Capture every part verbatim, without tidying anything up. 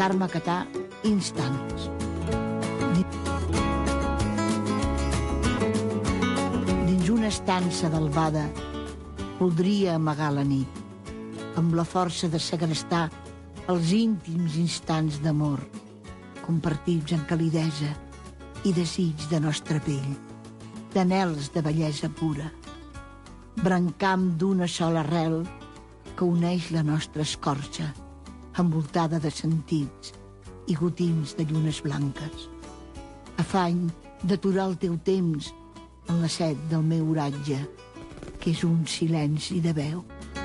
Carme Catà, Instants. Dins una estança d'albada voldria amagar la nit, amb la força de segrestar els íntims instants d'amor, compartits en calidesa i desig de nostra pell, d'anhels de bellesa pura, brancam d'una sola arrel que uneix la nostra escorça, envoltada de sentits i gotims de llunes blanques. Afany d'aturar el teu temps en la set del meu oratge, que és un silenci de veu.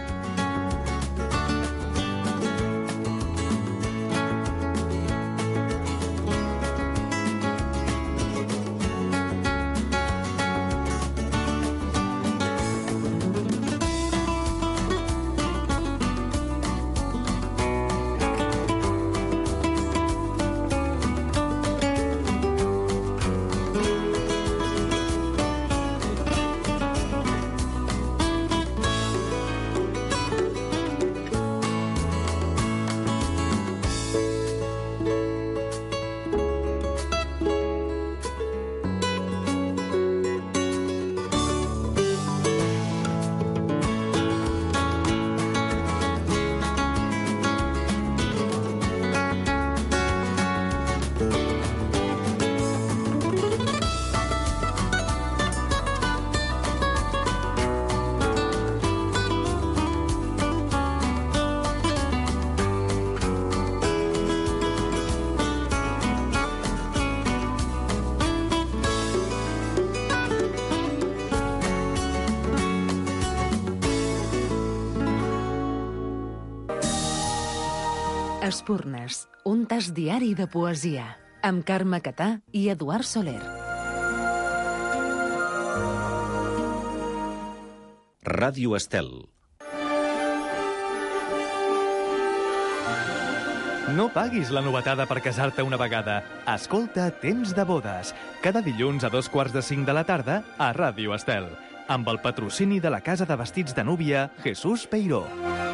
Espurnes, un tas diari de poesia, amb Carme Catà i Eduard Soler. Ràdio Estel. No paguis la novetada per casar-te una vegada. Escolta Temps de bodes, cada dilluns a dos quarts de cinc de la tarda a Ràdio Estel, amb el patrocini de la Casa de Vestits de Núvia Jesús Peiró.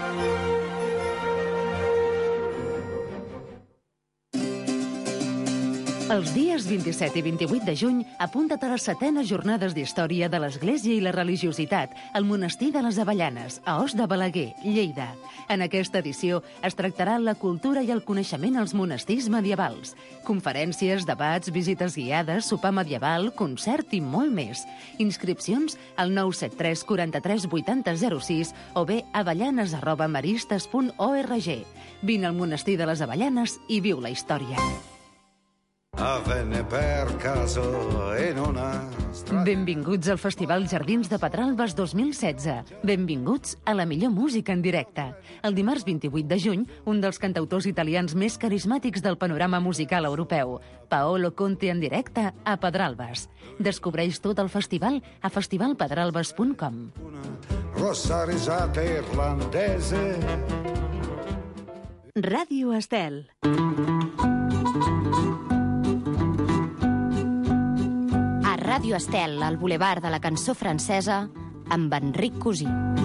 Els dies vint-i-set i vint-i-vuit de juny apunta't a les setenes jornades d'història de l'Església i la religiositat al Monestir de les Avellanes, a Os de Balaguer, Lleida. En aquesta edició es tractarà la cultura i el coneixement als monestirs medievals. Conferències, debats, visites guiades, sopar medieval, concert i molt més. Inscripcions al nou set tres quaranta-tres vuitanta zero sis o bé avellanes arroba maristes punt org. Vine al Monestir de les Avellanes i viu la història. Benvinguts al Festival Jardins de Pedralbes dos mil setze. Benvinguts a la millor música en directe. El dimarts vint-i-vuit de juny, un dels cantautors italians més carismàtics del panorama musical europeu, Paolo Conte en directe a Pedralbes. Descobreix tot el festival a festival pedralbes punt com. Ràdio Estel. Ràdio Estel, al Boulevard de la Cançó Francesa, amb Enric Cosí.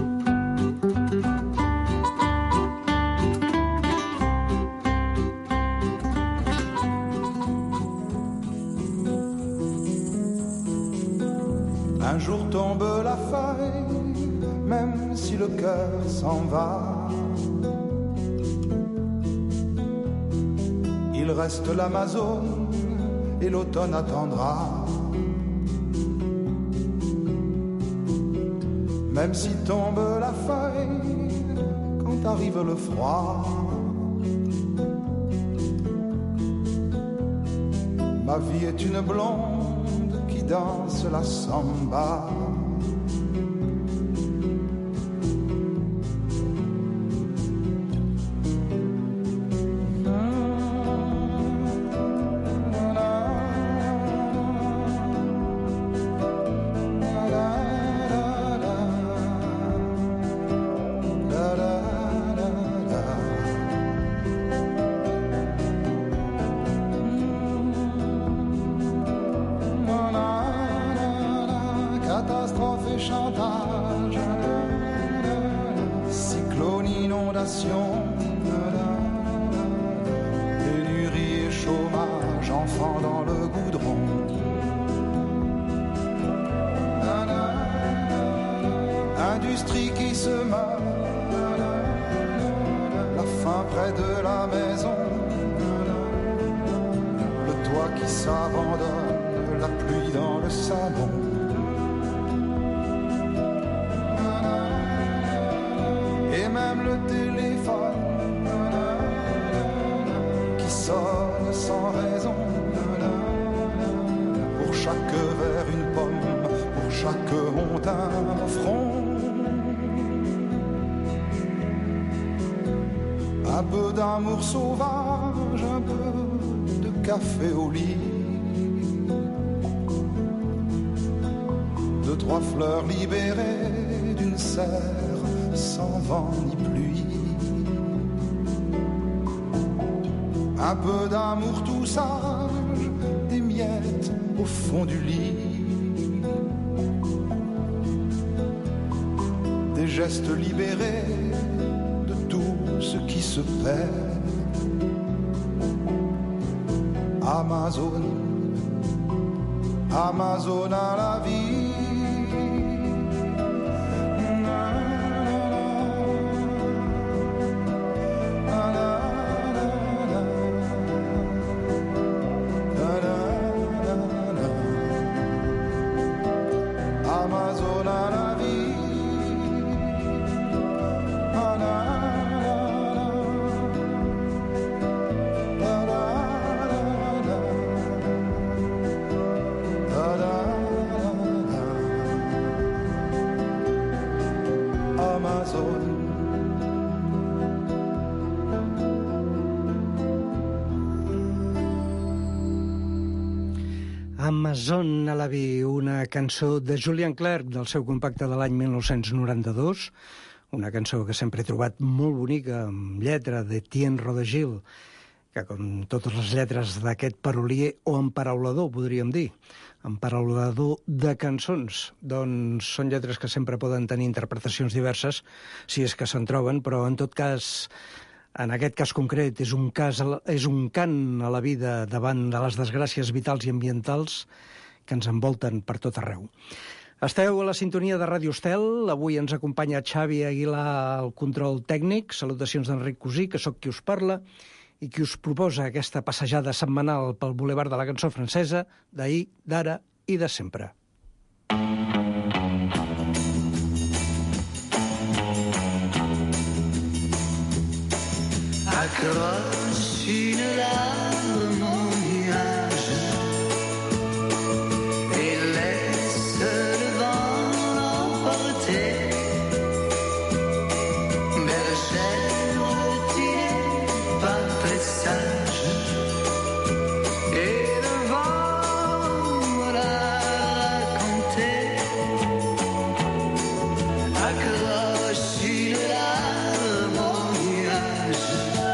Un jour tombe la feuille, même si le cœur s'en va. Il reste l'Amazone et l'automne attendra. Même si tombe la feuille, quand arrive le froid, ma vie est une blonde qui danse la samba. enfants dans le goudron. Industrie qui se meurt, la faim près de la maison, le toit qui s'abandonne, la pluie dans le salon. Et même le téléphone qui sonne sans raison. Pour chaque verre une pomme, pour chaque honte un front. Un peu d'amour sauvage, un peu de café au lit. Deux, trois fleurs libérées d'une serre sans vent ni pluie. Un peu d'amour tout sage, des miettes au fond du lit. Des gestes libérés de tout ce qui se perd. Amazon, Amazon à la vie. Amazon à la vie. Amazon a la vi, una cançó de Julian Clerc del seu compacte de l'any mil nou-cents noranta-dos, una cançó que sempre he trobat molt bonica, amb lletra d'Etienne Rodegil, que com totes les lletres d'aquest parolier o emparaulador, podríem dir, emparaulador de cançons, doncs són lletres que sempre poden tenir interpretacions diverses, si és que se'n troben, però en tot cas, en aquest cas concret, és un, cas, és un cant a la vida davant de les desgràcies vitals i ambientals que ens envolten per tot arreu. Esteu a la sintonia de Ràdio Estel, avui ens acompanya Xavi Aguilar al control tècnic, salutacions d'Enric Cosí, que sóc qui us parla, i qui us proposa aquesta passejada setmanal pel Boulevard de la Cançó Francesa d'ahir, d'ara i de sempre. Accroche une larme au nuage et laisse le vent l'emporter. Bergère, tu n'es pas très sage et le vent me l'a raconté. Accroche une larme au nuage.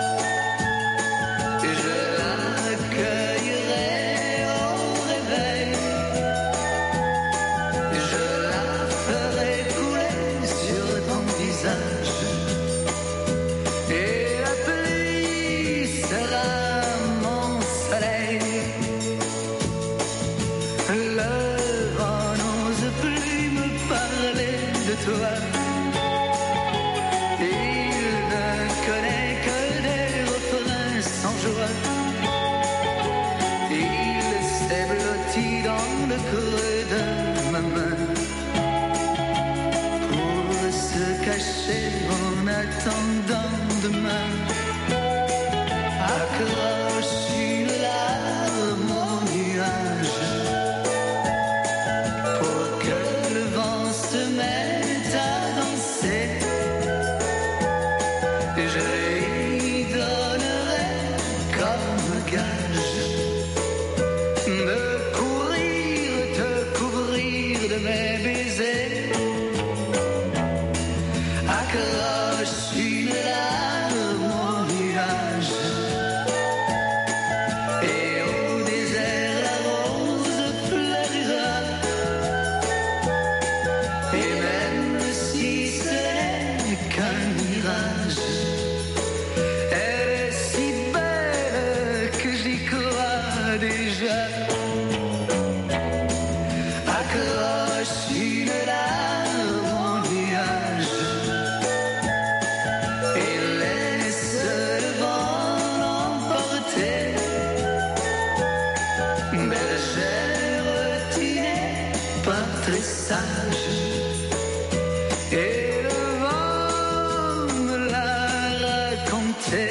En attendant demain, accroche une larme au nuage pour que le vent se mette à oscille là mon nuage et laisse le vent l'emporter. Bergère, tu n'es pas très sage et le vent me l'a raconté.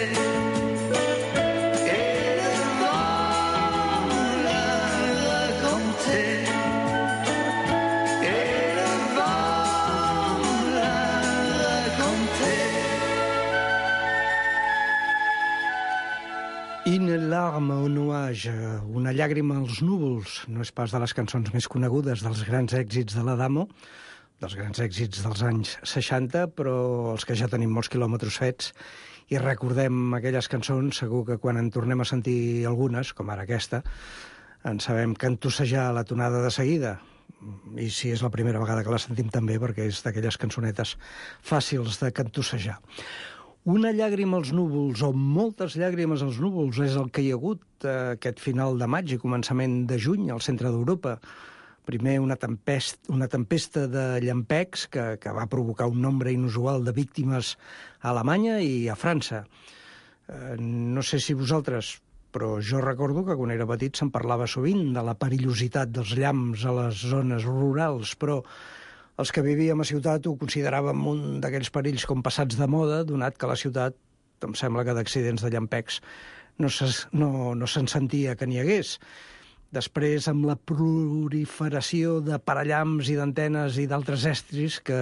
Une larme au nuage, una llàgrima als núvols, no és pas de les cançons més conegudes dels grans èxits de l'Adamo, dels grans èxits dels anys seixanta, però els que ja tenim molts quilòmetres fets i recordem aquelles cançons, segur que quan en tornem a sentir algunes, com ara aquesta, en sabem cantossejar la tonada de seguida. I si és la primera vegada que la sentim també, perquè és d'aquelles cançonetes fàcils de cantossejar. Una llàgrima als núvols, o moltes llàgrimes als núvols, és el que hi ha hagut eh, aquest final de maig i començament de juny al centre d'Europa. Primer una, tempest, una tempesta de llampecs que, que va provocar un nombre inusual de víctimes a Alemanya i a França. Eh, no sé si vosaltres, però jo recordo que quan era petit se'n parlava sovint de la perillositat dels llamps a les zones rurals, però els que vivíem a ciutat ho consideràvem un d'aquells perills com passats de moda, donat que a la ciutat, em sembla que d'accidents de llampecs no, se, no, no se'n sentia que n'hi hagués. Després, amb la proliferació de parallamps i d'antenes i d'altres estris que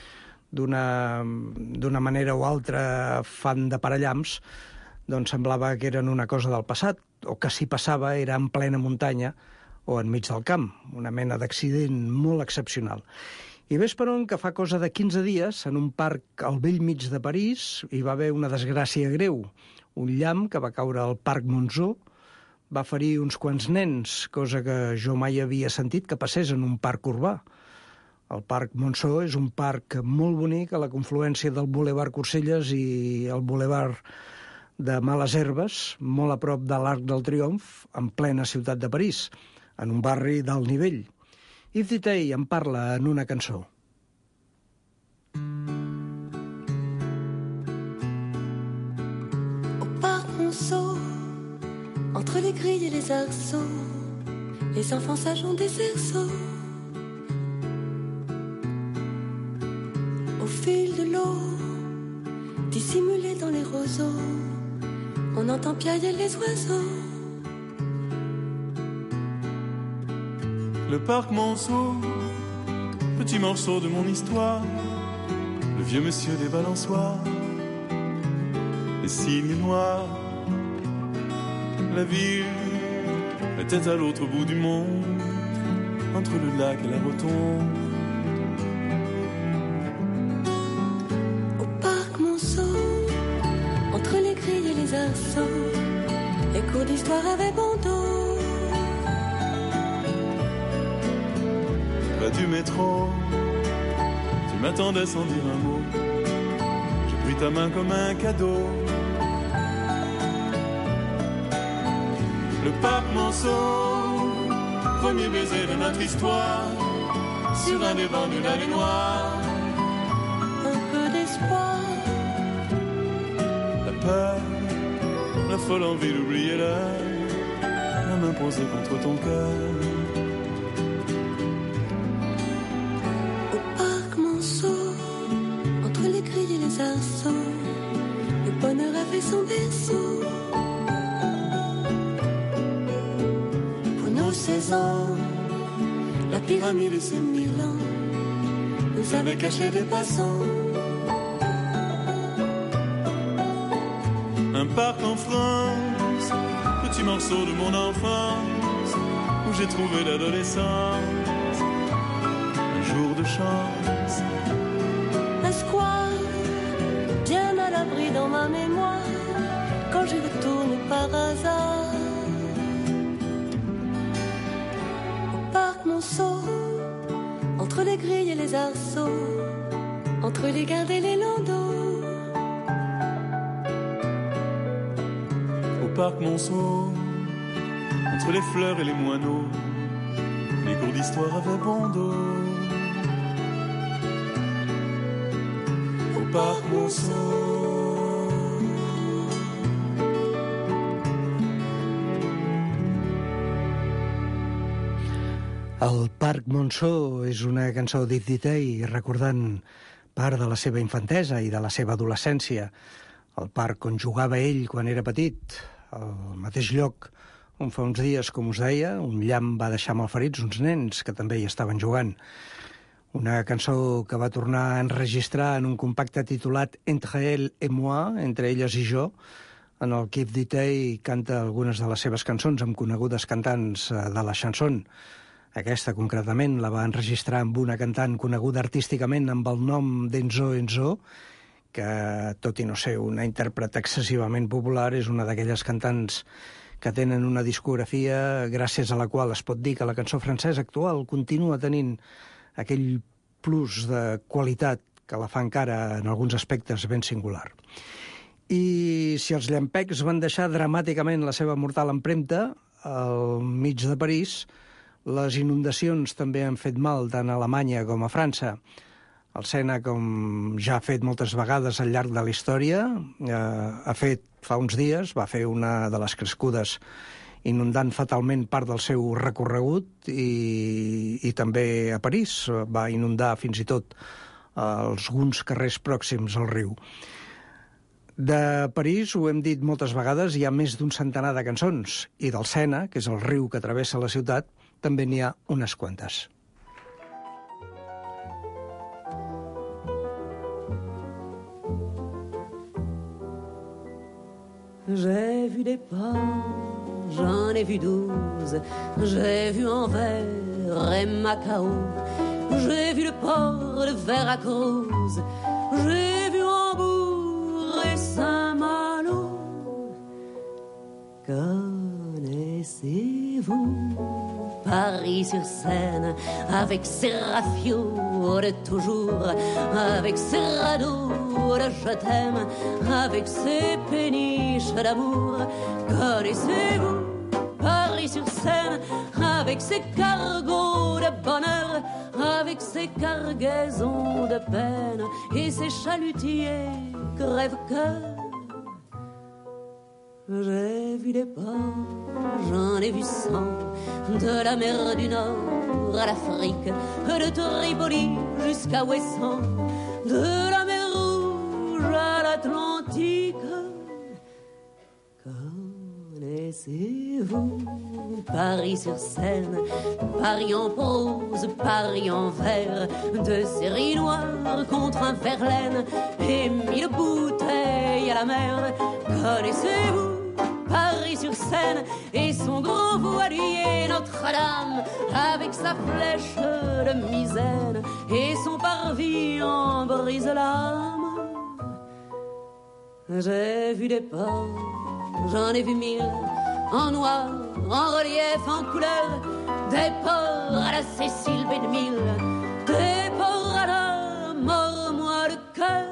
d'una d'una manera o altra fan de parallamps, doncs semblava que eren una cosa del passat, o que si passava era en plena muntanya o enmig del camp, una mena d'accident molt excepcional. I ves per on que fa cosa de quinze dies, en un parc al vell mig de París, hi va haver una desgràcia greu. Un llamp que va caure al Parc Monceau va ferir uns quants nens, cosa que jo mai havia sentit que passés en un parc urbà. El Parc Monceau és un parc molt bonic a la confluència del Boulevard Corselles i el Boulevard de Males Herbes, molt a prop de l'Arc del Triomf, en plena ciutat de París, en un barri d'alt nivell. Yves Ditey en parla en una cançó. Au parc Monceau, entre les grilles et les arceaux, les enfants sages ont des cerceaux. Au fil de l'eau, dissimulés dans les roseaux, on entend piailler les oiseaux. Le parc Monceau, petit morceau de mon histoire, le vieux monsieur des balançoires, les cygnes noirs, la ville était à l'autre bout du monde, entre le lac et la rotonde. Au parc Monceau, entre les grilles et les arceaux, les cours d'histoire avaient bon dos. Du métro, tu m'attendais sans dire un mot. J'ai pris ta main comme un cadeau. Le parc Monceau, premier baiser de notre histoire, sur un des bancs d'une allée noire. Un peu d'espoir, la peur, la folle envie d'oublier l'heure, la main posée contre ton cœur. le bonheur a fait son berceau. Pour nos seize ans, la pyramide et ses mille ans nous avait caché des passants. Un parc en France, petit morceau de mon enfance, où j'ai trouvé l'adolescence. Un jour de chance, un square, bien à l'abri dans ma mémoire, quand j'y retourne par hasard. Au parc Monceau, entre les grilles et les arceaux, entre les gardes et les landaux. Au parc Monceau, entre les fleurs et les moineaux, les cours d'histoire avaient bon dos. parc Monceau. El Parc Monceau és una cançó d'Yves Ditey recordant part de la seva infantesa i de la seva adolescència. El parc on jugava ell quan era petit, al mateix lloc on fa uns dies, com us deia, un llamp va deixar malferits uns nens que també hi estaven jugant. Una cançó que va tornar a enregistrar en un compacte titulat Entre elle et moi, entre elles i jo, en el que Yves Ditey canta algunes de les seves cançons amb conegudes cantants de la chanson. Aquesta, concretament, la va enregistrar amb una cantant coneguda artísticament amb el nom d'Enzo Enzo, que, tot i no ser una intèrpret excessivament popular, és una d'aquelles cantants que tenen una discografia gràcies a la qual es pot dir que la cançó francesa actual continua tenint aquell plus de qualitat que la fa encara en alguns aspectes ben singular. I si els llampecs van deixar dramàticament la seva mortal empremta al mig de París, les inundacions també han fet mal tant a Alemanya com a França. El Sena, com ja ha fet moltes vegades al llarg de la història, eh, ha fet fa uns dies, va fer una de les crescudes inundant fatalment part del seu recorregut i, i també a París va inundar fins i tot alguns carrers pròxims al riu. De París, ho hem dit moltes vegades, hi ha més d'un centenar de cançons, i del Sena, que és el riu que travessa la ciutat, també n'hi ha unes quantes. J'ai vu des ports, j'en ai vu douze. J'ai vu Anvers et Macao. J'ai vu le port de Veracruz. J'ai vu Hambourg et Saint-Malo. Connaissez-vous Paris-sur-Seine, avec ses rafiaux de toujours, avec ses radeaux de je t'aime, avec ses péniches d'amour? Connaissez-vous Paris-sur-Seine, avec ses cargos de bonheur, avec ses cargaisons de peine et ses chalutiers crève-cœur? J'ai vu des ports, j'en ai vu cent, de la mer du Nord à l'Afrique, de Tripoli jusqu'à Ouessant, de la mer Rouge à l'Atlantique. Connaissez-vous Paris-sur-Seine, Paris en prose, Paris en vers, de séries noires contre un Verlaine et mille bouteilles à la mer? Connaissez-vous Paris-sur-Seine et son grand voilier Notre-Dame, avec sa flèche de misaine et son parvis en brise-lames? J'ai vu des ports, j'en ai vu mille, en noir, en relief, en couleur, des ports à la Cécile B mille, des ports à la mort-moi le cœur.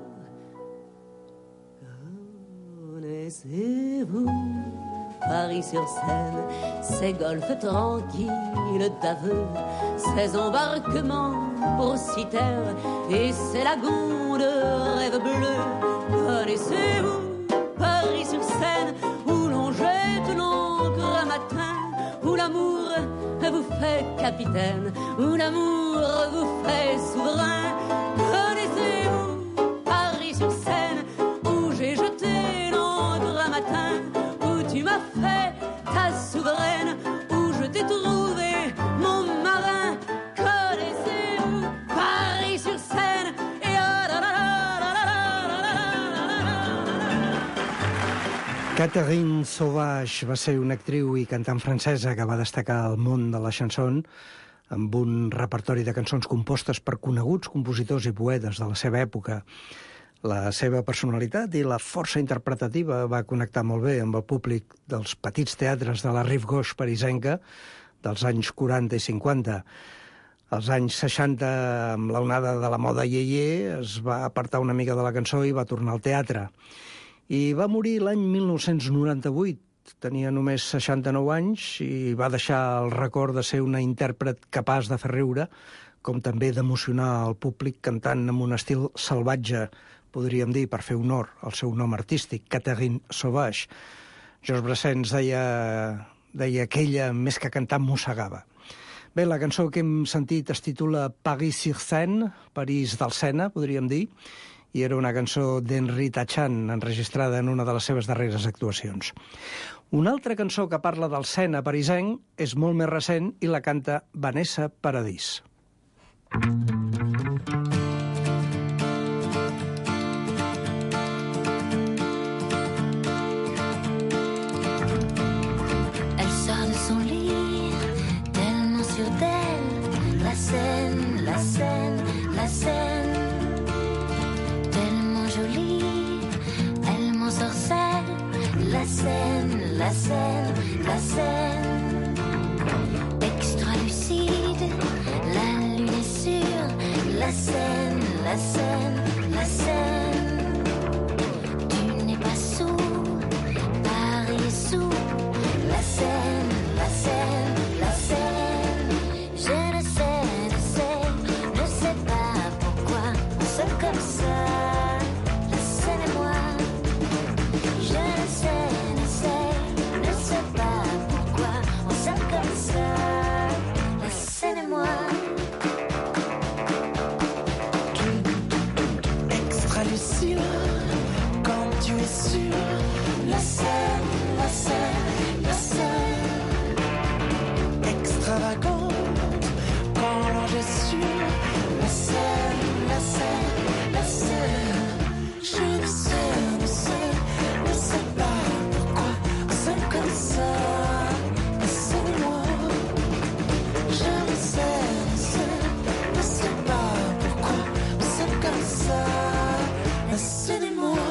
Connaissez-vous Paris-sur-Seine, ses golfes tranquilles d'aveux, ses embarquements pour citerre et ses lagons de rêves bleus? Connaissez-vous Paris-sur-Seine, où l'on jette l'encre un matin, où l'amour vous fait capitaine, où l'amour vous fait souverain? Connaissez-vous Paris-sur-Seine, où j'ai jeté l'encre un matin, où tu m'as fait ta souveraine, où je t'ai trouvé mon marin? Connaissez-vous Paris-sur-Seine? Et ah là là là là là là. Catherine Sauvage va ser una actriu i cantant francesa que va destacar al món de la chanson amb un repertori de cançons compostes per coneguts compositors i poetes de la seva època. La seva personalitat i la força interpretativa va connectar molt bé amb el públic dels petits teatres de la Rive Gauche parisenca dels anys quaranta i cinquanta. Als anys seixanta, amb l'onada de la moda iaié, es va apartar una mica de la cançó i va tornar al teatre. I va morir l'any mil nou-cents noranta-vuit, tenia només seixanta-nou anys i va deixar el record de ser una intèrpret capaç de fer riure com també d'emocionar el públic cantant amb un estil salvatge, podríem dir, per fer honor al seu nom artístic, Catherine Sauvage. Georges Brassens deia, deia que ella, més que cantar, mossegava. Bé, la cançó que hem sentit es titula Paris sur Seine, París del Sena, podríem dir, i era una cançó d'Henri Tachan, enregistrada en una de les seves darreres actuacions. Una altra cançó que parla del Sena parisenc és molt més recent i la canta Vanessa Paradis. Elle sort de son lit, tellement sûre d'elle, la Seine, la Seine, la Seine, tellement jolie, elle m'ensorcelle, la Seine, la Seine, la Seine, extra lucide, la lune est sûre, la Seine, la Seine, la Seine, tu n'es pas sourd, Paris est sourd, la Seine, la Seine, la Seine, je ne sais, ne sais, ne sais pas pourquoi on s'aime comme ça, la Seine et moi, je ne sais, ne sais, ne sais pas pourquoi on s'aime comme ça, la Seine et moi. Extra lucide, quand tu es sûr, la Seine, la Seine, la Seine, extravagante, quand l'ange est sûr, la Seine, la Seine, la Seine, je ne sais, ne sais, ne sais pas pourquoi on s'aime comme ça, la Seine et moi, je ne sais, ne sais, ne sais pas pourquoi on s'aime comme ça, la Seine et moi.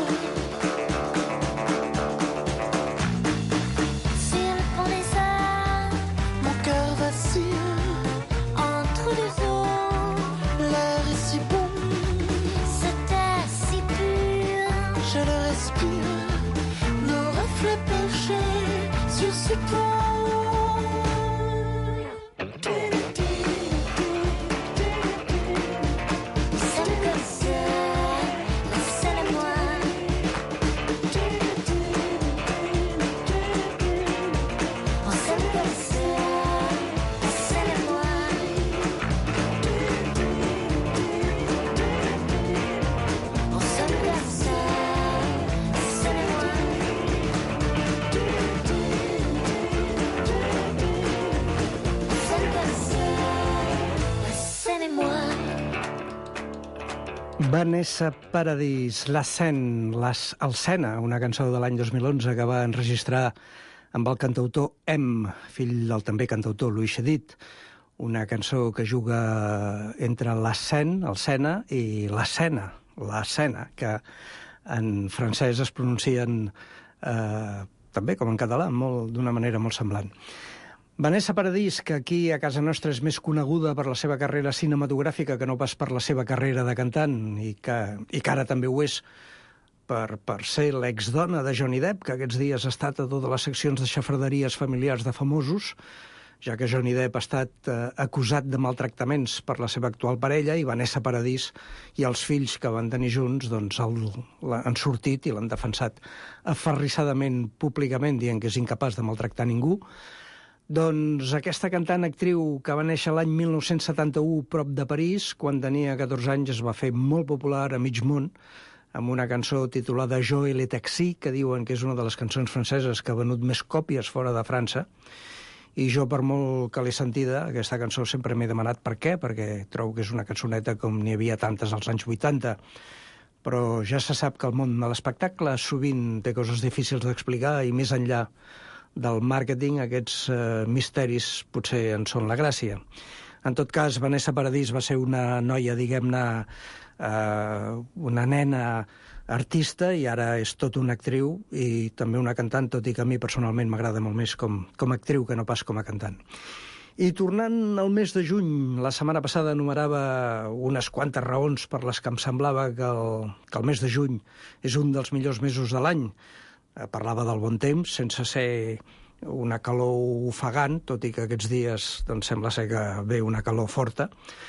Sur le pont des Arts, Mon cœur vacille, entre deux eaux, l'air est si bon, cet air si pur, je le respire, nos reflets penchés sur ce pont. on s'aime comme ça, la Seine et moi. On s'aime comme ça, la Seine et moi. On s'aime comme ça, la Seine et moi. On s'aime comme ça, la Seine et moi. Vanessa Paradis, La Seine, les, el Sena, una cançó de l'any dos mil onze que va enregistrar amb el cantautor M, fill del també cantautor Louis Chédid, una cançó que juga entre la Seine, el Sena, i la Sena, la Sena, que en francès es pronuncien eh, també com en català, molt, d'una manera molt semblant. Vanessa Paradis, que aquí a casa nostra és més coneguda per la seva carrera cinematogràfica que no pas per la seva carrera de cantant, i que, i que ara també ho és per, per ser l'exdona de Johnny Depp, que aquests dies ha estat a totes les seccions de xafarderies familiars de famosos, ja que Johnny Depp ha estat eh, acusat de maltractaments per la seva actual parella, i Vanessa Paradis i els fills que van tenir junts doncs, el, la, han sortit i l'han defensat aferrissadament, públicament, dient que és incapaç de maltractar ningú. Doncs aquesta cantant actriu que va néixer l'any mil nou-cents setanta-u prop de París, quan tenia catorze anys es va fer molt popular a mig món amb una cançó titulada Jo et le taxi, que diuen que és una de les cançons franceses que ha venut més còpies fora de França. I jo, per molt que l'he sentida, aquesta cançó sempre m'he demanat per què, perquè trobo que és una cançoneta com n'hi havia tantes als anys vuitanta. Però ja se sap que el món de l'espectacle sovint té coses difícils d'explicar i més enllà del màrqueting, aquests eh, misteris potser en són la gràcia. En tot cas, Vanessa Paradis va ser una noia, diguem-ne, eh, una nena artista, i ara és tot una actriu i també una cantant, tot i que a mi personalment m'agrada molt més com, com a actriu que no pas com a cantant. I tornant al mes de juny, la setmana passada enumerava unes quantes raons per les que em semblava que el, que el mes de juny és un dels millors mesos de l'any. Parlava del bon temps, sense ser una calor ofegant, tot i que aquests dies doncs, sembla ser que ve una calor forta.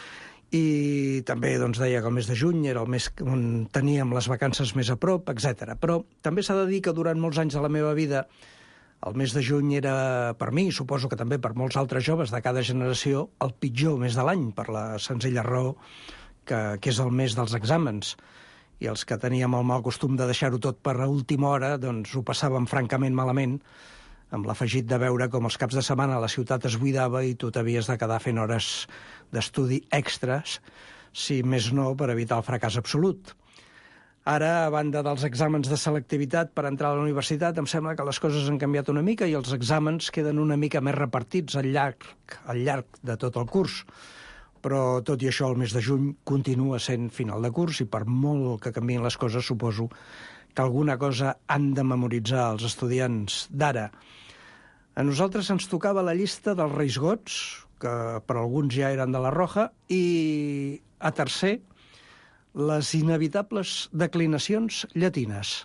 i també doncs, deia que el mes de juny era el mes on teníem les vacances més a prop, etcètera. Però també s'ha de dir que durant molts anys de la meva vida el mes de juny era, per mi, i suposo que també per molts altres joves de cada generació, el pitjor mes de l'any, per la senzilla raó que, que és el mes dels exàmens. I els que teníem el mal costum de deixar-ho tot per a última hora, doncs ho passàvem francament malament, amb l'afegit de veure com els caps de setmana la ciutat es buidava i tu t'havies de quedar fent hores d'estudi extres, si més no per evitar el fracàs absolut. Ara, a banda dels exàmens de selectivitat per entrar a la universitat, em sembla que les coses han canviat una mica i els exàmens queden una mica més repartits al llarg, al llarg de tot el curs. Però, tot i això, el mes de juny continua sent final de curs i per molt que canvien les coses, suposo que alguna cosa han de memoritzar els estudiants d'ara. A nosaltres ens tocava la llista dels Reis Gots, que per alguns ja eren de la Roja, i a tercer, les inevitables declinacions llatines.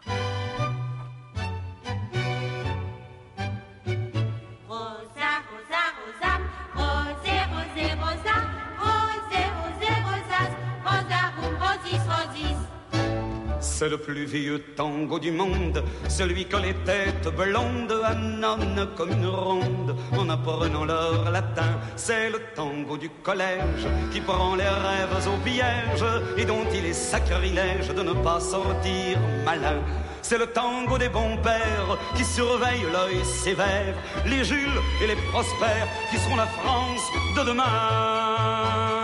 C'est le plus vieux tango du monde, celui que les têtes blondes annonnent comme une ronde en apprenant leur latin. C'est le tango du collège qui prend les rêves au piège et dont il est sacrilège de ne pas sortir malin. C'est le tango des bons pères qui surveillent l'œil sévère, les Jules et les Prospères qui seront la France de demain.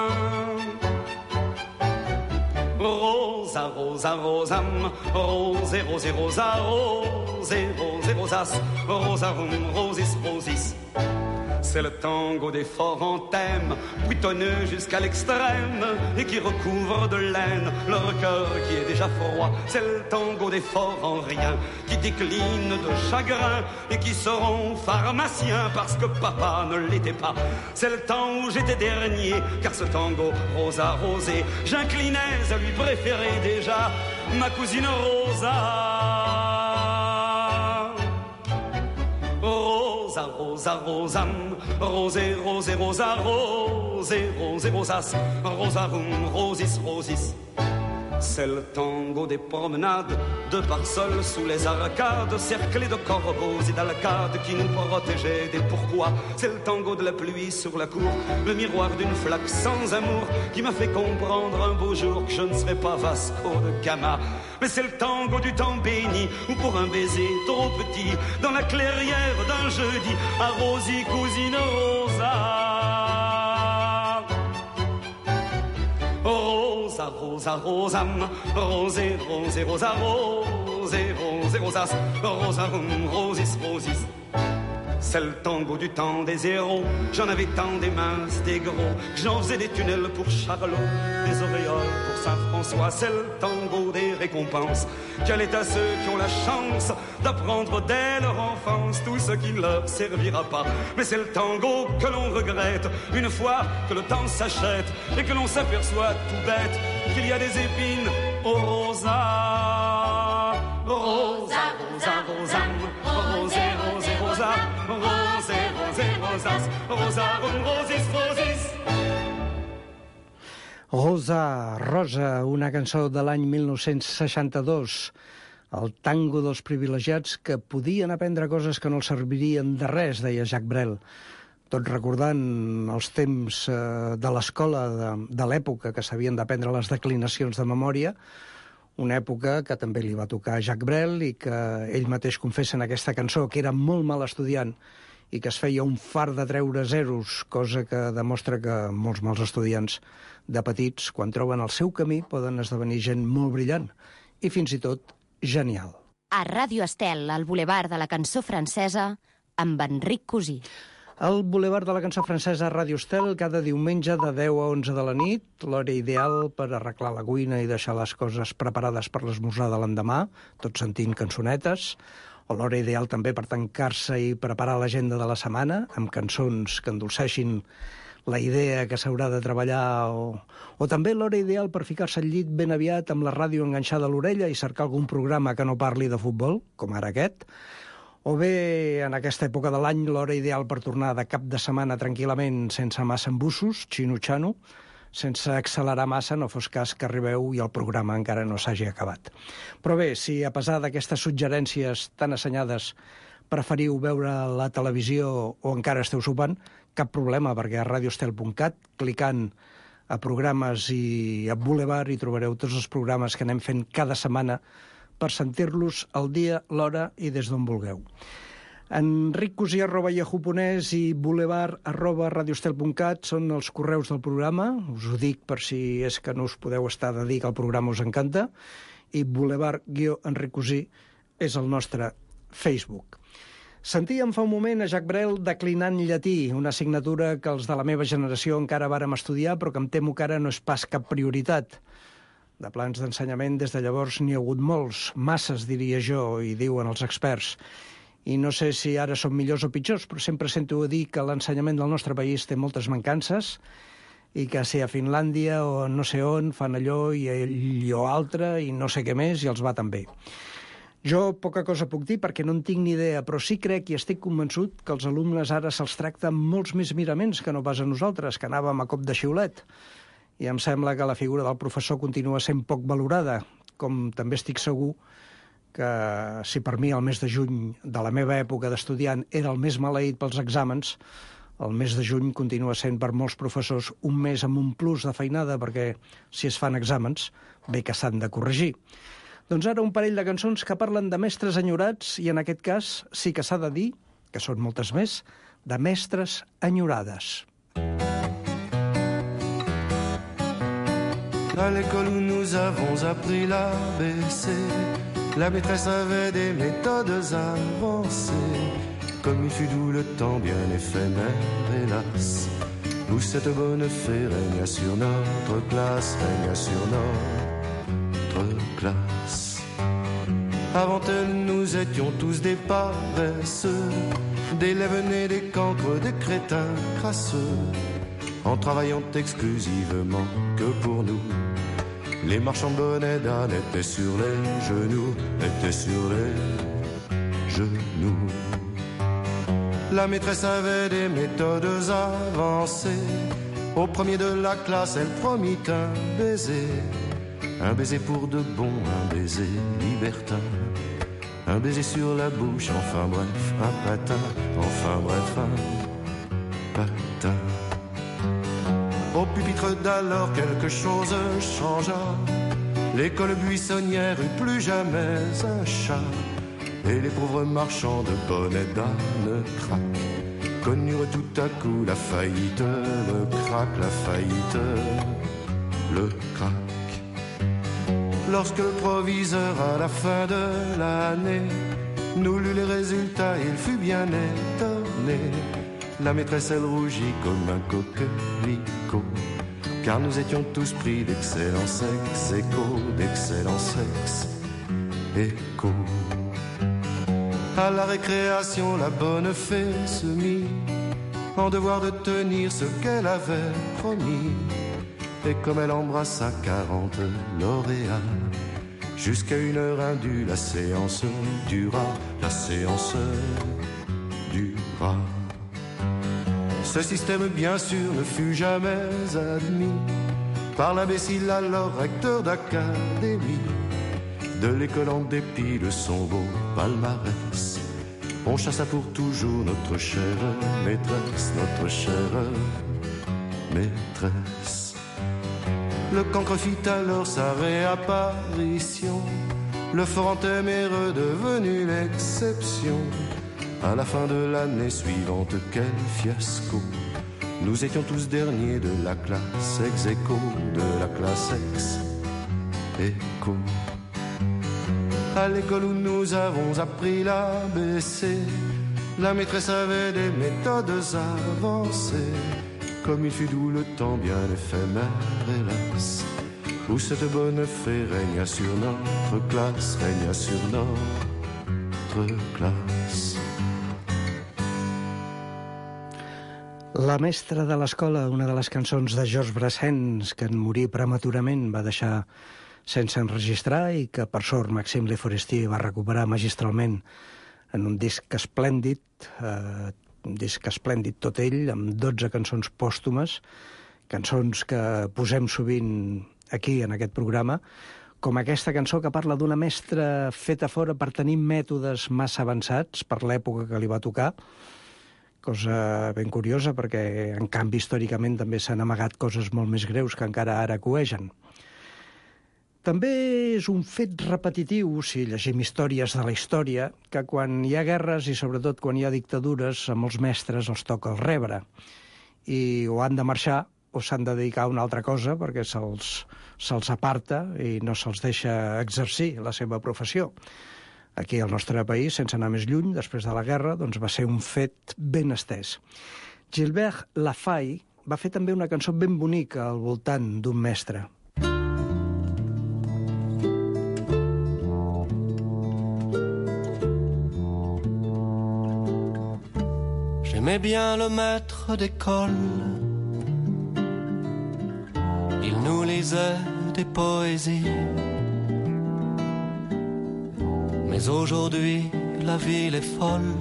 Rosa, rosa, rosam, rose, rose, rosa, rose, rose, rosas, rosarum, rosis, rosis. C'est le tango des forts en thème, buitonneux jusqu'à l'extrême, et qui recouvre de laine leur cœur qui est déjà froid. C'est le tango des forts en rien, qui décline de chagrin, et qui seront pharmaciens parce que papa ne l'était pas. C'est le temps où j'étais dernier, car ce tango rosa rosé, j'inclinais à lui préférer déjà ma cousine Rosa. Rosa, rosa, rosam, rosé, rosé, rosa, rosé, rosé, rosas, rosarum, rosis, rosis. C'est le tango des promenades, de parsoles sous les arcades, cerclés de corbeaux et d'alcades qui nous protégeaient des pourquoi. C'est le tango de la pluie sur la cour, le miroir d'une flaque sans amour, qui m'a fait comprendre un beau jour que je ne serais pas Vasco de Gama. Mais c'est le tango du temps béni, où pour un baiser trop petit, dans la clairière d'un jeudi, à Rosie, cousine Rosa. Rosa, rosa, rosam, rosé, rosé, rosa, rosé, rosé, rosas, rosarum, rosis, rosis. C'est le tango du temps des héros, j'en avais tant des minces, des gros, j'en faisais des tunnels pour Charlot, des auréoles pour Saint-François. C'est le tango des récompenses, quelle est à ceux qui ont la chance d'apprendre dès leur enfance tout ce qui ne leur servira pas. Mais c'est le tango que l'on regrette une fois que le temps s'achète et que l'on s'aperçoit tout bête qu'il y a des épines au rosa. Rosa, rosa, rosam, rosé, rosé, rosa, rosé, rosé, rosas, rosarum, rosis, rosis. Rosa, Rosa, una cançó de l'any mil nou-cents seixanta-dos, el tango dels privilegiats que podien aprendre coses que no els servirien de res, deia Jacques Brel. Tot recordant els temps eh, de l'escola de, de l'època que s'havien d'aprendre les declinacions de memòria, una època que també li va tocar a Jacques Brel i que ell mateix confessa en aquesta cançó que era molt mal estudiant i que es feia un fart de treure zeros, cosa que demostra que molts mals estudiants de petits, quan troben el seu camí, poden esdevenir gent molt brillant i fins i tot genial. A Ràdio Estel, al Boulevard de la Cançó Francesa, amb Enric Cosí. El Boulevard de la Cançó Francesa a Ràdio Estel, cada diumenge de deu a onze de la nit, l'hora ideal per arreglar la cuina i deixar les coses preparades per l'esmorzar de l'endemà, tot sentint cançonetes, o l'hora ideal també per tancar-se i preparar l'agenda de la setmana, amb cançons que endolceixin la idea que s'haurà de treballar, o, o també l'hora ideal per ficar-se al llit ben aviat amb la ràdio enganxada a l'orella i cercar algun programa que no parli de futbol, com ara aquest, o bé, en aquesta època de l'any, l'hora ideal per tornar de cap de setmana tranquil·lament sense massa embussos, xino-xano, sense accelerar massa, no fos cas que arribeu i el programa encara no s'hagi acabat. Però bé, si a pesar d'aquestes suggerències tan assenyades preferiu veure la televisió o encara esteu sopant, cap problema, perquè a radioestel punt cat, clicant a programes i a Boulevard, hi trobareu tots els programes que anem fent cada setmana per sentir-los al dia, l'hora i des d'on vulgueu. Enric Cosí arroba yahoo punt es i boulevard arroba radioestel punt cat són els correus del programa. Us ho dic per si és que no us podeu estar de dir que el programa us encanta. I boulevard-enric Cosí és el nostre Facebook. Sentíem fa un moment a Jacques Brel declinant llatí, una assignatura que els de la meva generació encara vàrem estudiar, però que em temo que ara no és pas cap prioritat. De plans d'ensenyament des de llavors n'hi ha hagut molts, masses diria jo, i diuen els experts. I no sé si ara són millors o pitjors, però sempre sento a dir que l'ensenyament del nostre país té moltes mancances i que si a Finlàndia o no sé on fan allò i allò altre i no sé què més i els va tan bé. Jo poca cosa puc dir perquè no en tinc ni idea, però sí crec i estic convençut que els alumnes ara se'ls tracta amb molts més miraments que no pas a nosaltres, que anàvem a cop de xiulet. I em sembla que la figura del professor continua sent poc valorada, com també estic segur que si per mi el mes de juny de la meva època d'estudiant era el més maleït pels exàmens, el mes de juny continua sent per molts professors un mes amb un plus de feinada, perquè si es fan exàmens, bé que s'han de corregir. Doncs ara un parell de cançons que parlen de mestres enyorats i en aquest cas sí que s'ha de dir, que són moltes més, de mestres enyorades. À l'école où nous avons appris l'A B C, la maîtresse avait des méthodes avancées. Comme il fut doux le temps bien éphémère, hélas, où cette bonne fée régna sur notre classe, régna sur notre classe. Avant elle, nous étions tous des paresseux, d'élèves nés des cancres, des crétins crasseux, en travaillant exclusivement que pour nous. Les marchands de bonnets d'âne étaient sur les genoux, étaient sur les genoux. La maîtresse avait des méthodes avancées. Au premier de la classe, elle promit un baiser. Un baiser pour de bon, un baiser libertin. Un baiser sur la bouche, enfin bref, un patin. Enfin bref, un patin. Au pupitre d'alors, quelque chose changea. L'école buissonnière eut plus jamais un chat. Et les pauvres marchands de bonnets d'âne craquent, connurent tout à coup la faillite, le crack, la faillite, le crack. Lorsque le proviseur à la fin de l'année nous lut les résultats, il fut bien étonné. La maîtresse elle rougit comme un coquelicot, car nous étions tous pris d'excellent sexe, écho, d'excellent sexe, écho. À la récréation, la bonne fée se mit en devoir de tenir ce qu'elle avait promis. Et comme elle embrassa quarante lauréats, jusqu'à une heure indue, la séance dura, la séance dura. Ce système, bien sûr, ne fut jamais admis par l'imbécile alors recteur d'académie de l'école en dépit de son beau palmarès. On chassa pour toujours notre chère maîtresse, notre chère maîtresse. Le cancre fit alors sa réapparition, le fort anthème est redevenu l'exception. À la fin de l'année suivante, quel fiasco! Nous étions tous derniers de la classe ex aequo, de la classe ex aequo. À l'école où nous avons appris l'A B C, la maîtresse avait des méthodes avancées. Comme il fut doux le temps bien éphémère, hélas, où cette bonne fée régna sur notre classe, régna sur notre classe. La mestra de l'escola, una de les cançons de Georges Brassens, que en morir prematurament va deixar sense enregistrar i que, per sort, Maxime Le Forestier va recuperar magistralment en un disc esplèndid, eh, un disc esplèndid tot ell, amb dotze cançons pòstumes, cançons que posem sovint aquí, en aquest programa, com aquesta cançó que parla d'una mestra feta fora per tenir mètodes massa avançats per l'època que li va tocar, cosa ben curiosa perquè, en canvi, històricament també s'han amagat coses molt més greus que encara ara coegen. També és un fet repetitiu, si llegim històries de la història, que quan hi ha guerres i sobretot quan hi ha dictadures, a molts mestres els toca el rebre. I o han de marxar o s'han de dedicar a una altra cosa perquè se'ls se'ls aparta i no se'ls deixa exercir la seva professió. Aquí al nostre país, sense anar més lluny, després de la guerra, doncs va ser un fet ben estès. Gilbert Lafay va fer també una cançó ben bonica al voltant d'un mestre. J'aimais bien le maître d'école. Il nous lisait des poésies. Mais aujourd'hui, la ville est folle.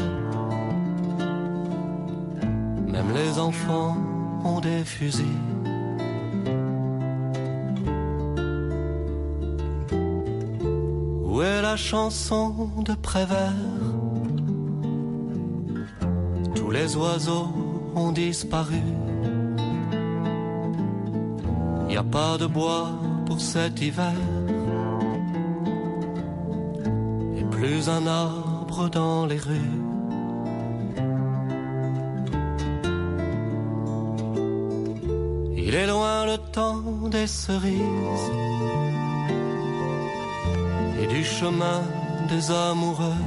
Même les enfants ont des fusils. Où est la chanson de Prévert? Tous les oiseaux ont disparu. Y a pas de bois pour cet hiver. Et plus un arbre dans les rues. Il est loin le temps des cerises et du chemin des amoureux.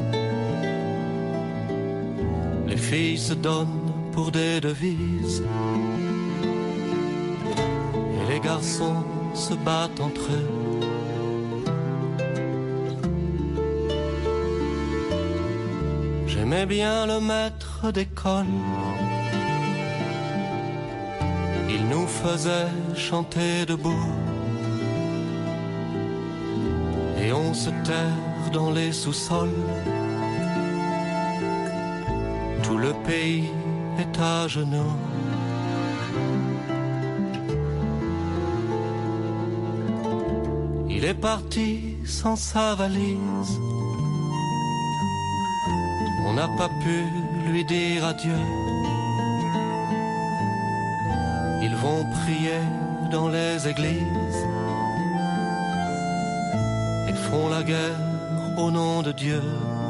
Les filles se donnent pour des devises et les garçons se battent entre eux. J'aimais bien le maître d'école. Il nous faisait chanter debout et on se terre dans les sous-sols. Tout le pays est à genoux. Il est parti sans sa valise. On n'a pas pu lui dire adieu. Ils vont prier dans les églises et font la guerre au nom de Dieu.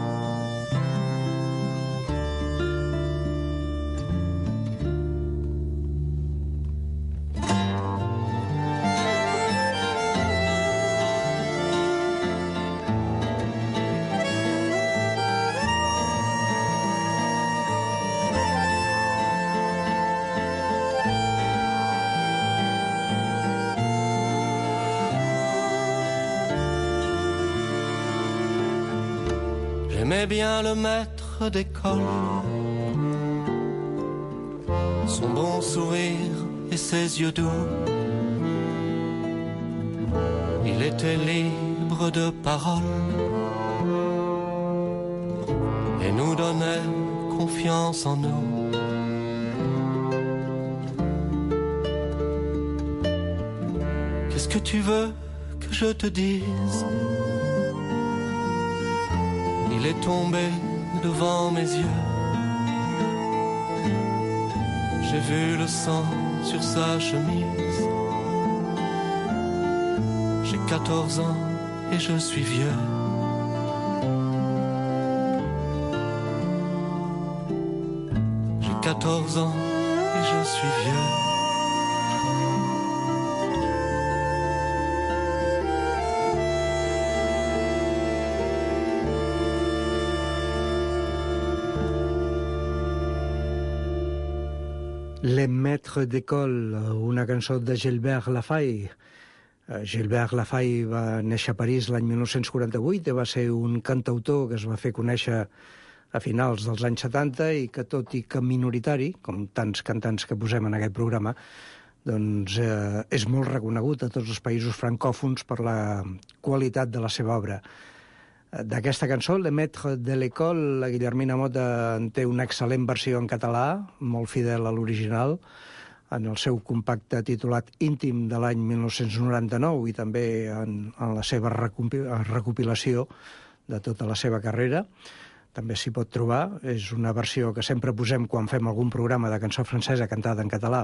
J'aimais bien le maître d'école, son bon sourire et ses yeux doux. Il était libre de parole et nous donnait confiance en nous. Qu'est-ce que tu veux que je te dise? Il est tombé devant mes yeux. J'ai vu le sang sur sa chemise. J'ai quatorze ans et je suis vieux. J'ai quatorze ans et je suis vieux. Les maîtres d'école, una cançó de Gilbert Lafay. Gilbert Lafay va néixer a París l'any mil nou-cents quaranta-vuit i va ser un cantautor que es va fer conèixer a finals dels anys setanta i que, tot i que minoritari, com tants cantants que posem en aquest programa, doncs eh, és molt reconegut a tots els països francòfons per la qualitat de la seva obra. D'aquesta cançó, Le Maître de l'École, la Guillermina Mota en té una excel·lent versió en català, molt fidel a l'original. en el seu compacte titulat Íntim de l'any mil nou-cents noranta-nou i també en, en la seva recopilació de tota la seva carrera. També s'hi pot trobar. És una versió que sempre posem quan fem algun programa de cançó francesa cantada en català.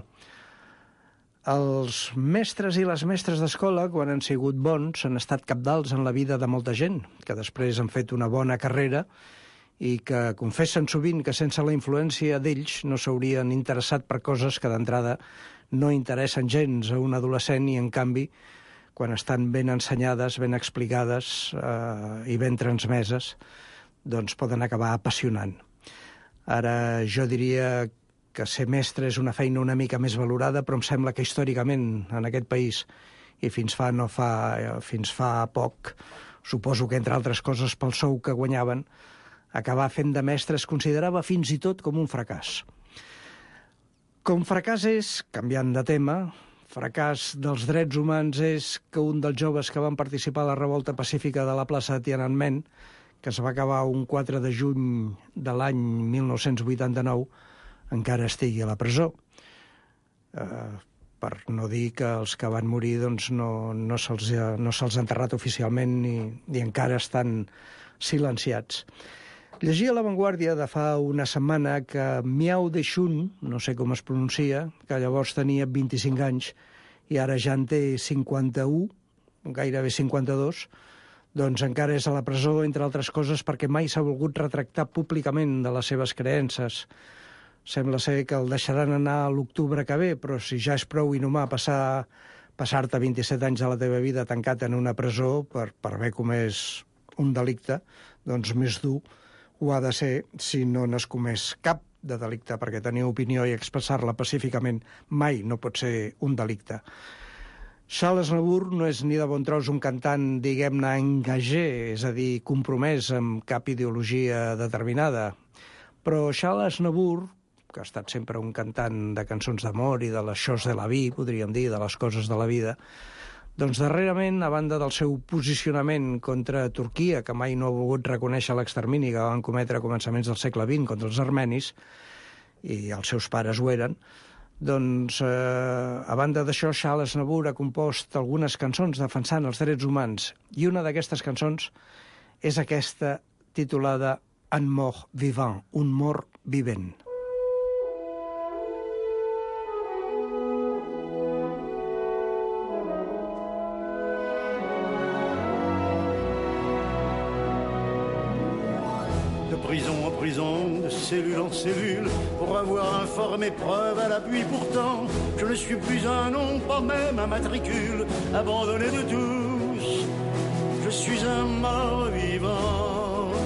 Els mestres i les mestres d'escola, quan han sigut bons, han estat cabdals en la vida de molta gent, que després han fet una bona carrera i que confessen sovint que sense la influència d'ells no s'haurien interessat per coses que d'entrada no interessen gens a un adolescent i, en canvi, quan estan ben ensenyades, ben explicades eh, i ben transmeses, doncs poden acabar apassionant. Ara jo diria que ser mestre és una feina una mica més valorada, però em sembla que històricament en aquest país, i fins fa no fa, fins fa poc, suposo que entre altres coses pel sou que guanyaven, acabar fent de mestre es considerava fins i tot com un fracàs. Com fracàs és, canviant de tema, fracàs dels drets humans és que un dels joves que van participar a la revolta pacífica de la plaça de Tiananmen, que es va acabar un quatre de juny de l'any mil nou-cents vuitanta-nou, encara estigui a la presó. Eh, per no dir que els que van morir doncs, no, no se'ls no se'ls ha enterrat oficialment i, i encara estan silenciats. Llegia a La Vanguardia de fa una setmana que Miao Deshun, no sé com es pronuncia, que llavors tenia vint-i-cinc anys i ara ja en té cinquanta-u, gairebé cinquanta-dos, doncs encara és a la presó, entre altres coses, perquè mai s'ha volgut retractar públicament de les seves creences. Sembla ser que el deixaran anar a l'octubre que ve, però si ja és prou inhumà passar, passar-te vint-i-set anys de la teva vida tancat en una presó per, per ver com és un delicte, doncs més dur ho ha de ser si no n'has comès cap de delicte, perquè tenir opinió i expressar-la pacíficament mai no pot ser un delicte. Charles Aznavour no és ni de bon tros un cantant, diguem-ne, engagé, és a dir, compromès amb cap ideologia determinada, però Charles Aznavour, que ha estat sempre un cantant de cançons d'amor i de les choses de la vie, podríem dir, de les coses de la vida, doncs darrerament, a banda del seu posicionament contra Turquia, que mai no ha volgut reconèixer l'extermini que van cometre a començaments del segle vint contra els armenis, i els seus pares ho eren, doncs, eh, a banda d'això, Charles Aznavour ha compost algunes cançons defensant els drets humans, i una d'aquestes cançons és aquesta titulada Un mort vivant, un mort vivent. De prison en prison, de cellule en cellule, pour avoir informé preuve à l'appui. Pourtant, je ne suis plus un nom, pas même un matricule, abandonné de tous. Je suis un mort vivant.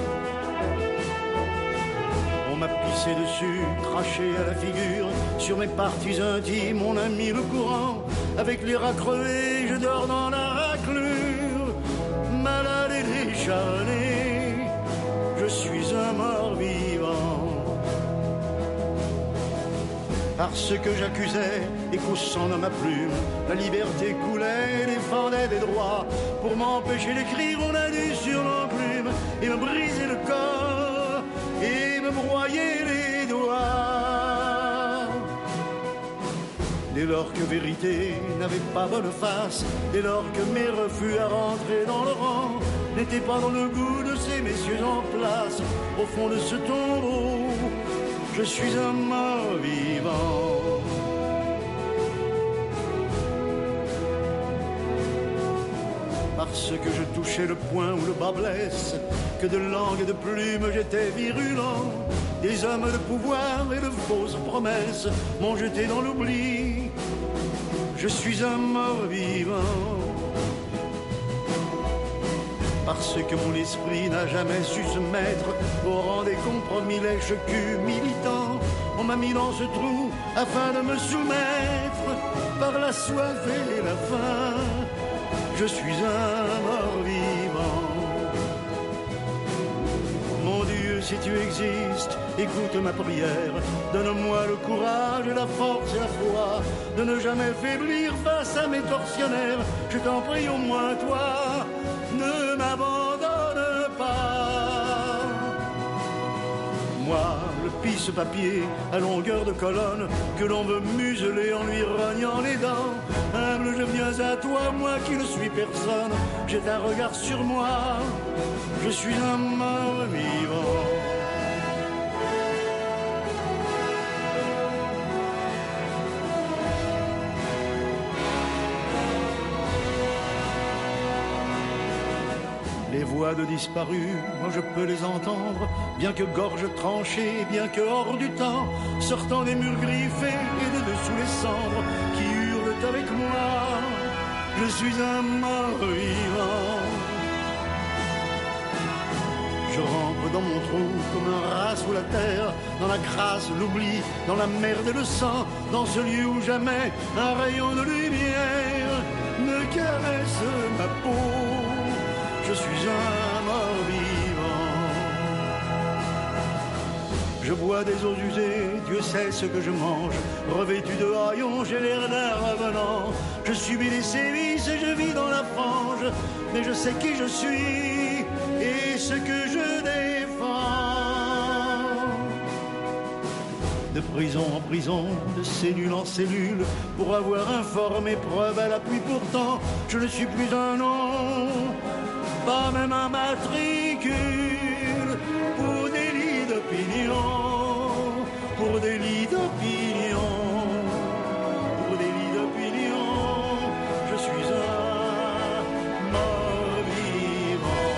On m'a pissé dessus, craché à la figure, sur mes parties intimes, on a mis le courant. Avec les rats crevés, je dors dans la raclure, malade et décharné. Je suis un mort vivant. Parce que j'accusais et qu'au sang de ma plume, la liberté coulait, défendait des droits. Pour m'empêcher d'écrire, on a dû sur l'enclume et me briser le corps et me broyer les doigts. Dès lors que vérité n'avait pas bonne face, dès lors que mes refus à rentrer dans le rang n'étaient pas dans le goût de ces messieurs en place, au fond de ce tombeau, je suis un mort vivant. Parce que je touchais le point où le bas blesse, que de langue et de plume j'étais virulent. Des hommes de pouvoir et de fausses promesses m'ont jeté dans l'oubli. Je suis un mort vivant. Parce que mon esprit n'a jamais su se mettre au rang des compromis lèche-cul militants. On m'a mis dans ce trou afin de me soumettre par la soif et la faim. Je suis un mort vivant. Mon Dieu, si tu existes, écoute ma prière. Donne-moi le courage, la force et la foi de ne jamais faiblir face à mes tortionnaires. Je t'en prie, au moins toi, ne m'abandonne pas. Moi, le pisse ce papier à longueur de colonne que l'on veut museler en lui rognant les dents. Humble, je viens à toi, moi qui ne suis personne. J'ai un regard sur moi, je suis un mort vivant. Les voix de disparus, moi je peux les entendre, bien que gorge tranchée, bien que hors du temps, sortant des murs griffés et de dessous les cendres, qui hurlent avec moi, je suis un mort vivant. Je rampe dans mon trou comme un rat sous la terre, dans la crasse, l'oubli, dans la merde et le sang, dans ce lieu où jamais un rayon de lumière ne caresse ma peau. Je suis un mort vivant. Je bois des eaux usées, Dieu sait ce que je mange. Revêtu de haillons, j'ai l'air d'un revenant. Je subis les sévices et je vis dans la fange. Mais je sais qui je suis et ce que je défends. De prison en prison, de cellule en cellule, pour avoir informé, preuve à l'appui pourtant, je ne suis plus un nom, pas même un matricule, pour des lits d'opinion, pour des lits d'opinion, pour des lits d'opinion, je suis un mort vivant.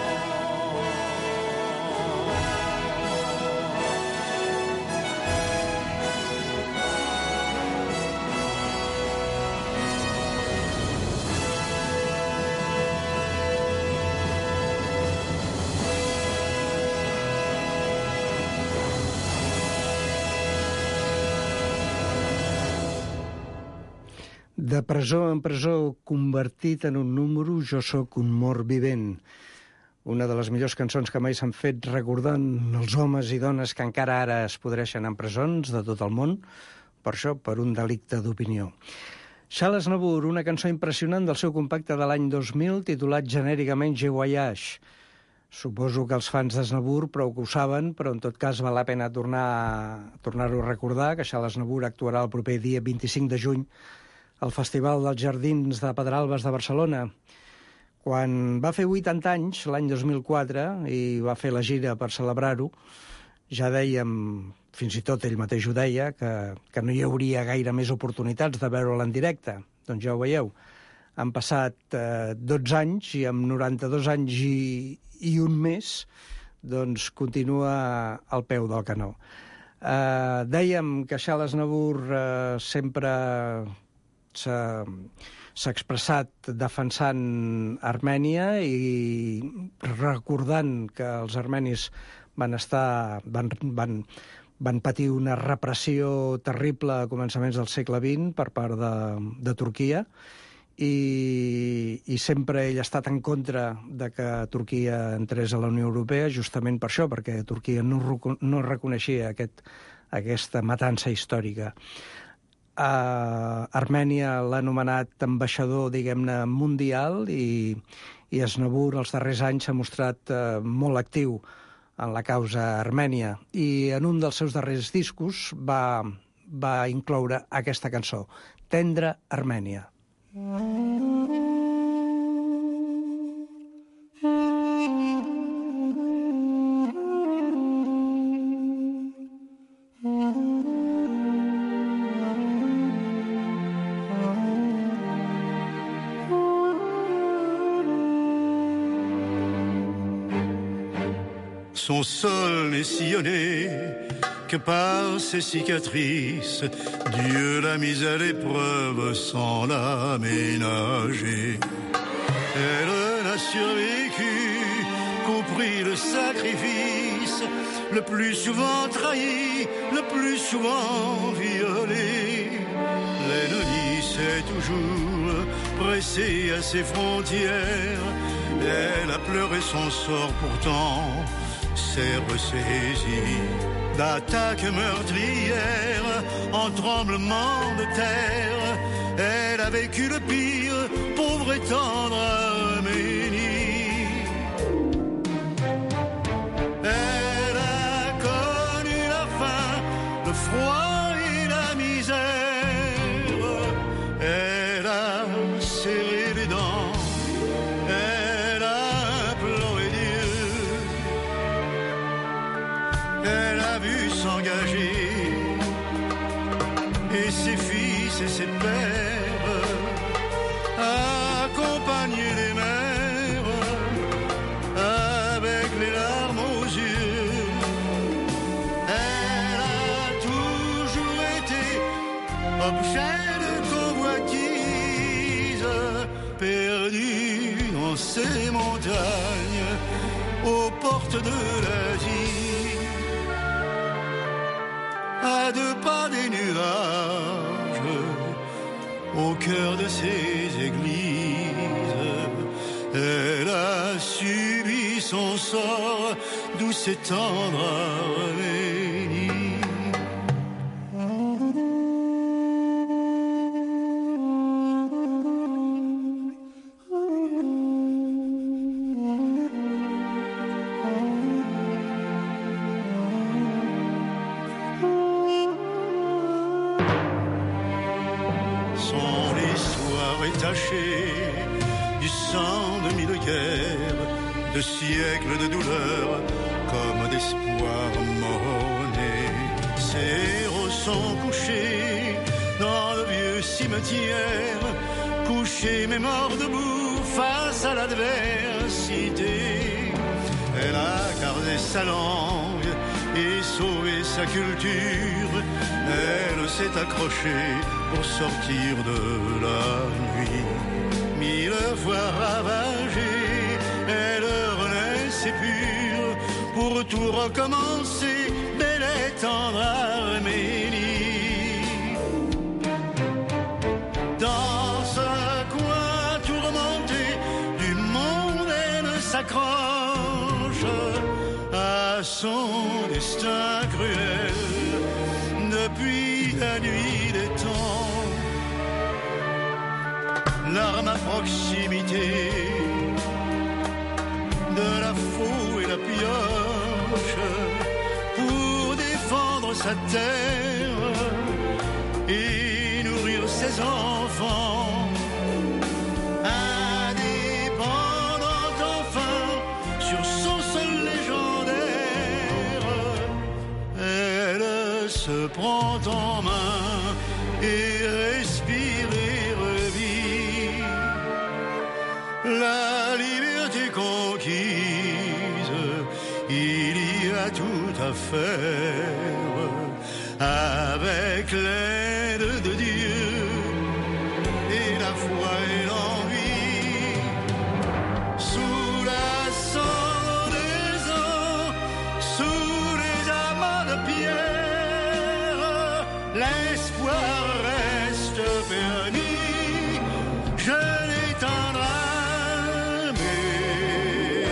De presó en presó, convertit en un número, jo sóc un mort vivent. Una de les millors cançons que mai s'han fet recordant els homes i dones que encara ara es podreixen en presons de tot el món, per això, per un delicte d'opinió. Charles Aznavour, una cançó impressionant del seu compacte de l'any dos mil, titulat genèricament Je Voyage. Suposo que els fans d'Aznavour prou que ho saben, però en tot cas val la pena tornar, tornar-ho a recordar, que Charles Aznavour actuarà el proper dia vint-i-cinc de juny al Festival dels Jardins de Pedralbes de Barcelona. Quan va fer vuitanta anys, l'any dos mil quatre, i va fer la gira per celebrar-ho, ja dèiem, fins i tot ell mateix ho deia, que, que no hi hauria gaire més oportunitats de veure'l en directe. Doncs ja ho veieu. Han passat eh, dotze anys i amb noranta-dos anys i, i un mes, doncs continua al peu del canó. Eh, dèiem que Charles Aznavour eh, sempre s'ha, s'ha expressat defensant Armènia i recordant que els armenis van estar van, van, van patir una repressió terrible a començaments del segle vint per part de, de Turquia i, i sempre ell ha estat en contra de que Turquia entrés a la Unió Europea justament per això, perquè Turquia no, no reconeixia aquest, aquesta matança històrica. Uh, Armènia l'ha anomenat ambaixador, diguem-ne, mundial i, i Aznavour els darrers anys s'ha mostrat uh, molt actiu en la causa armènia i en un dels seus darrers discos va, va incloure aquesta cançó, Tendre Armènia. Son sol n'est sillonné que par ses cicatrices. Dieu l'a mise à l'épreuve sans la ménager. Elle n'a survécu qu'au prix le sacrifice, le plus souvent trahi, le plus souvent violé. L'ennemi s'est toujours pressé à ses frontières. Elle a pleuré son sort pourtant, s'est ressaisie d'attaques meurtrières en tremblement de terre. Elle a vécu le pire, pauvre et tendre Arménie. Elle a connu la faim perdu dans ces montagnes aux portes de l'Asie, à deux pas des nuages, au cœur de ces églises. Elle a subi son sort, douce et tendre Arménie. Son histoire est tachée du sang de mille guerres, de siècles de douleur, comme d'espoir mort-né. Ses héros sont couchés dans le vieux cimetière, couchés mais morts debout face à l'adversité. Elle a gardé sa langue et sauvé sa culture. Elle s'est accrochée pour sortir de la nuit. Mille fois ravagée, elle renaissait pure pour tout recommencer, belle et tendre Arménie. Dans ce coin tourmenté du monde, elle s'accroche à son destin cruel depuis la nuit des temps. L'arme à proximité de la faux et la pioche pour défendre sa terre et nourrir ses enfants. Indépendante enfin sur son sol légendaire, elle se prend en main et respire et revit la liberté conquise. Il y a tout à faire avec l'aide de Dieu et la foi et l'envie. Sous la cendre des ans, sous les amas de pierre, l'espoir reste permis, jeune et tendre Arménie.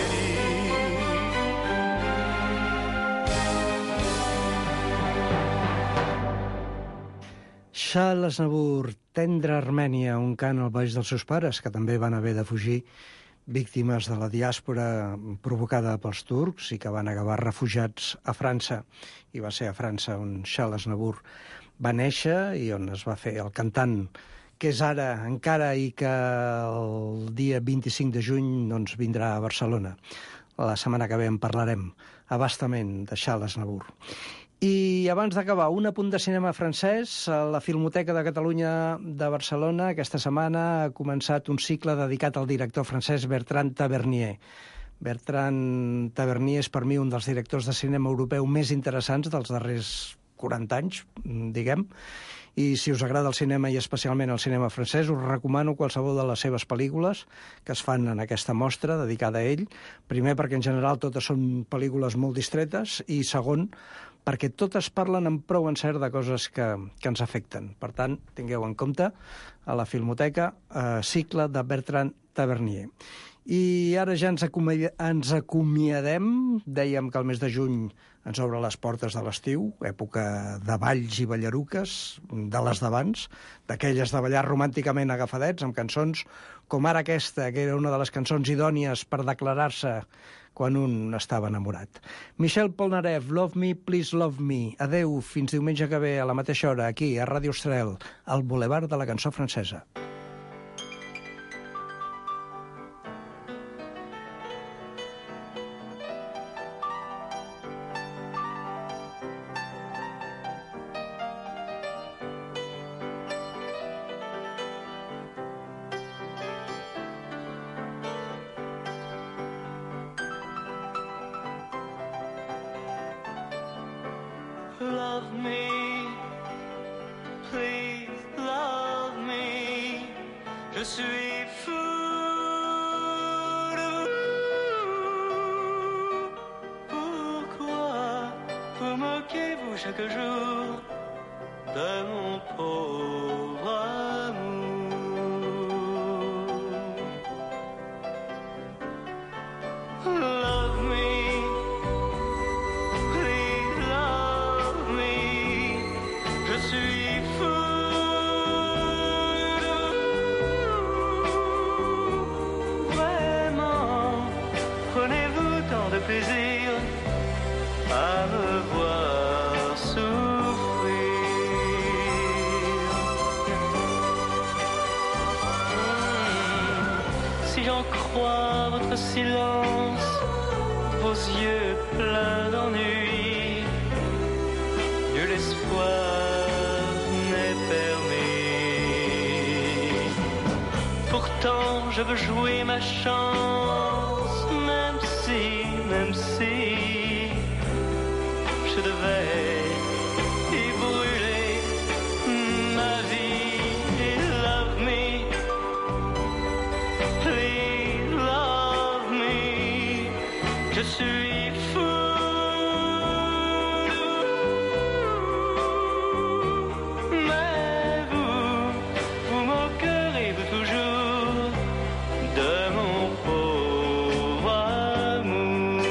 Charles Aznavour, Tendre Armènia, un cant al baix dels seus pares, que també van haver de fugir, víctimes de la diàspora provocada pels turcs i que van acabar refugiats a França. I va ser a França on Charles Aznavour va néixer i on es va fer el cantant que és ara encara i que el dia vint-i-cinc de juny doncs, vindrà a Barcelona. La setmana que ve en parlarem abastament de Charles Aznavour. I abans d'acabar, un apunt de cinema francès. La Filmoteca de Catalunya de Barcelona aquesta setmana ha començat un cicle dedicat al director francès Bertrand Tavernier. Bertrand Tavernier és per mi un dels directors de cinema europeu més interessants dels darrers quaranta anys, diguem, i si us agrada el cinema i especialment el cinema francès, us recomano qualsevol de les seves pel·lícules que es fan en aquesta mostra dedicada a ell. Primer, perquè en general totes són pel·lícules molt distretes, i segon, perquè totes parlen amb prou encert de coses que, que ens afecten. Per tant, tingueu en compte a la Filmoteca eh, cicle de Bertrand Tavernier. I ara ja ens, acomi ens acomiadem. Dèiem que el mes de juny ens obre les portes de l'estiu, època de balls i ballaruques, de les d'abans, d'aquelles de ballar romànticament agafadets, amb cançons com ara aquesta, que era una de les cançons idònies per declarar-se quan un estava enamorat. Michel Polnareff, Love Me, Please Love Me. Adeu, fins diumenge que ve a la mateixa hora, aquí, a Ràdio Estel, al Boulevard de la Cançó Francesa. Love me, please love me. Je suis fou chaque jour de mon pauvre amour. Love me, please love me, je suis fou. Vraiment, prenez-vous tant de plaisir à me voir souffrir. Mmh. Si j'en crois votre silence, vos yeux pleins d'ennui, nul espoir n'est permis. Pourtant je veux jouer ma chance, même si, même si je devais y brûler ma vie. Love me, please love me, je suis fou. Mais vous, vous moquerez-vous toujours de mon pauvre amour?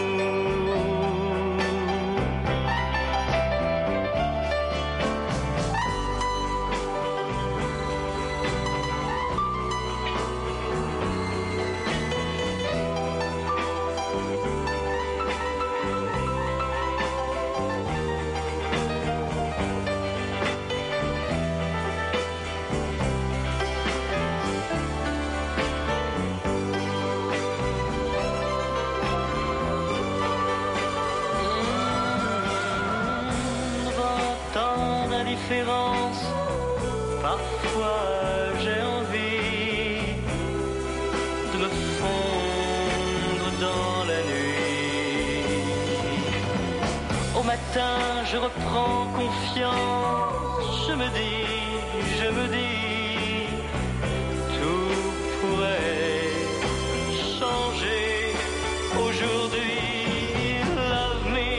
Parfois j'ai envie de me fondre dans la nuit. Au matin je reprends confiance, je me dis, je me dis, tout pourrait changer aujourd'hui. Love me,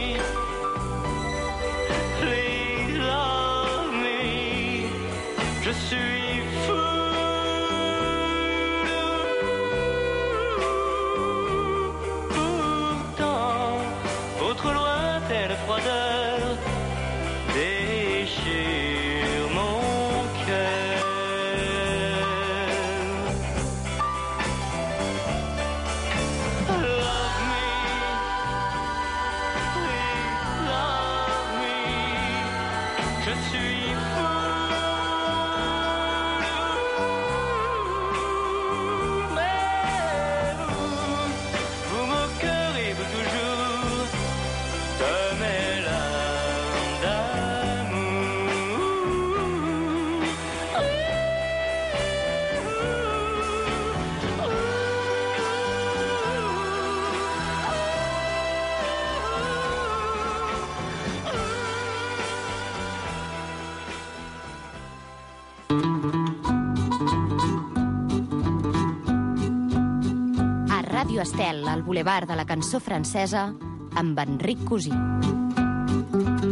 please love me, je suis fou. Pourtant, votre lointaine froideur déchire mon cœur. Love me, please love me, je suis fou. Ràdio Estel, al bulevard de la cançó francesa, amb Enric Cosí.